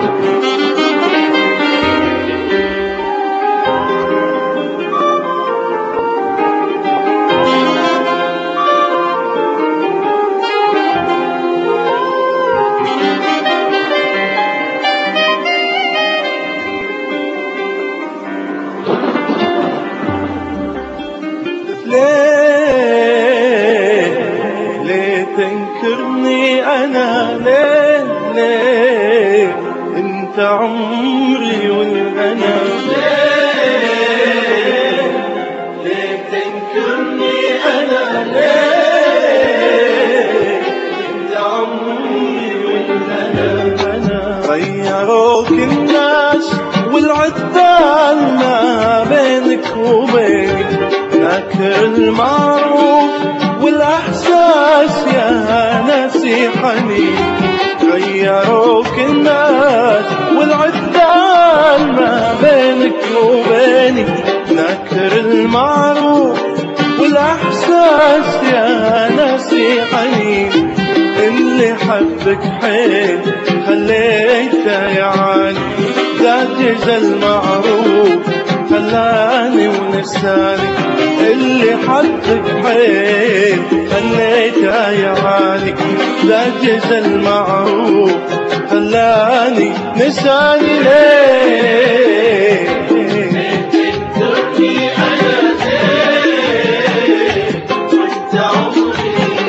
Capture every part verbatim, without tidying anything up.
تنكرني أنا ليه ليه أنت عمري والأنا ليه ليه تنكرني أنا ليه أنت عمري والأنا أنا غيروك الناس والعدال ما بينك وبيني ذاكر المعروف والأحساس يا ناسي حنين غيروك الناس والعدال ما بينك وبيني ناكر المعروف والأحساس يا ناسي حنين اللي حبك حيل خليته يعاني ذات جزا المعروف خلاني ونساني اللي حبك حيل خليته يعاني ذا جزا المعروف خلاني نساني ليه تتركني أنا ليه وانت عمري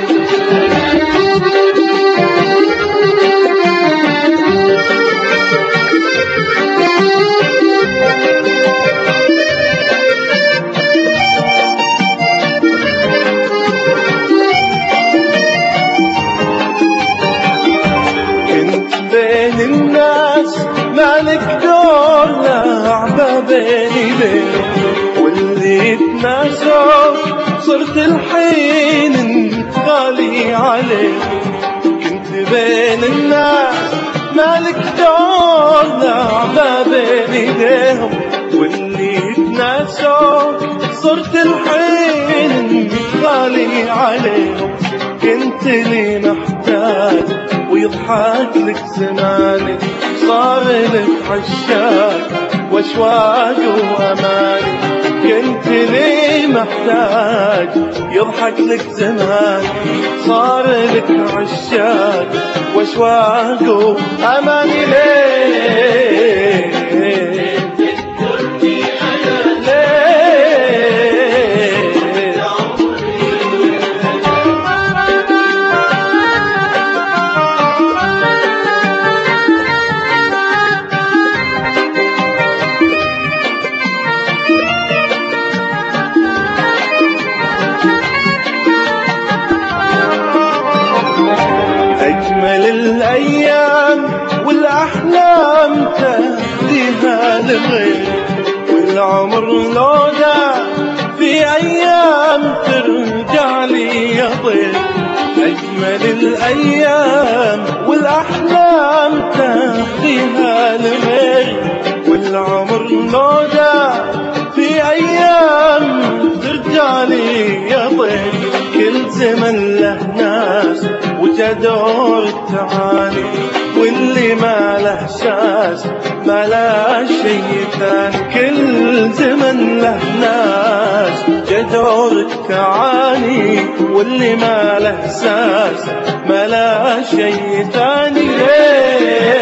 مالك دور لعبة بيني بينك واللي تناسوك صرت الحين انت غالي عليك كنت بين الناس مالك دور لعبة بيني بينهم واللي تناسوك صرت الحين انت غالي عليهم كنت لي محتاج ويضحك لك زماني صار لك عشاق واشواق واماني كنت لي محتاج يضحك لك زماني صار لك عشاق واشواق واماني ليه تذكرني انا أجمل الأيام والأحلام تهديها لغير والعمر لو دام في أيام ترجع لي يا ضيف أجمل الأيام والأحلام تهديها لغير والعمر لو دام في أيام ترجع لي يا ضيف كل زمن له ناس وجدور التعاني واللي ما له شاس ما له شي ثاني كل زمن له ناس جدور التعاني واللي ما له ساس ما له شي ثاني